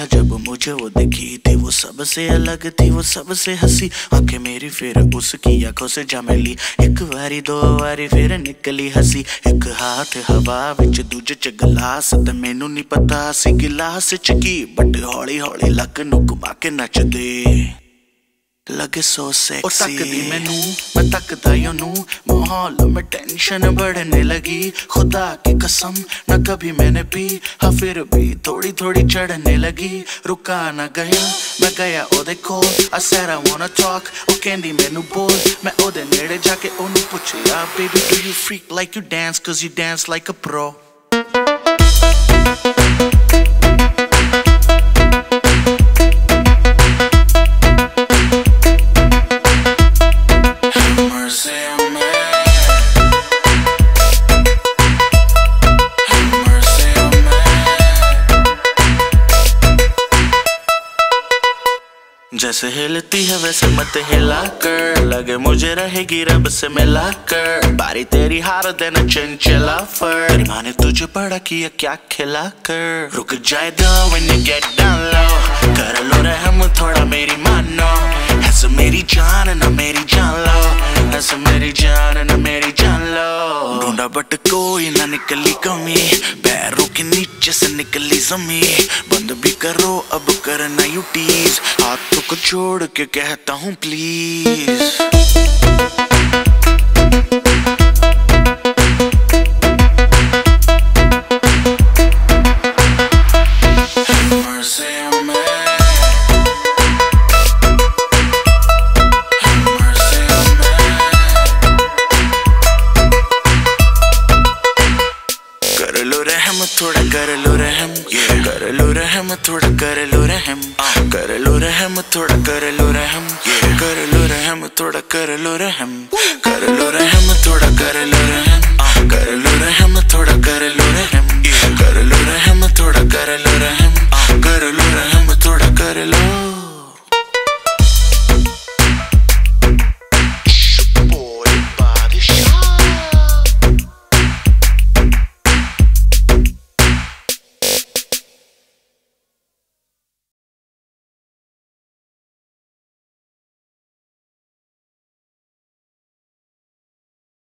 था जब मुझे वो दिखी थी, वो सबसे अलग थी, वो सबसे हंसी। आंखें मेरी फिर उसकी आंखों से जा मिली, एक बारी दो बारी फिर निकली हंसी। एक हाथ हवा विच दूजे च गिलास, ते मैनू नहीं पता सी गिलास च की, बट हौली हौली लक नू घुमा के नचदे लगे सो सेक्सी। ओ तकदी मैनू मैं तकदा योनू, माहौल में टेंशन बढ़ने लगी। खुदा की कसम न कभी मैंने पी, हाँ फिर भी थोड़ी थोड़ी चढ़ने लगी। रुका न गया मैं गया ओदे कोल, I said I wanna talk, ओ कहंदी मैनू बोल। मैं ओदे नेड़े जाके ओनू पुछया, baby do you freak like you dance, cause you dance like a pro। जैसे हिलती है वैसे मत हिला कर, लगे मुझे रहेगी रब से मिला कर। बारी तेरी हार देना चंचला फर, तेरी माँ ने तुझे बड़ा किया क्या खिला कर। रुक जाए दो when you get down low, कर लो रहम थोड़ा मेरी मानो। ऐसे मेरी जान ना मेरी जान लो, ऐसे मेरी जान ना मेरी जान लो। ढूंढा बट कोई ना निकली कमी, पैरों के नीचे से निकली जमीन। बंद भी करो अब करना यू टीज, हाथों को छोड़ के कहता हूँ प्लीज। थोड़ा कर लो रहम, कर लो रहम थोड़ा कर लो रहम, कर लो रहम थोड़ा कर लो रहम, कर लो रहम थोड़ा कर लो रहम, कर लो रहम थोड़ा कर लो रहम।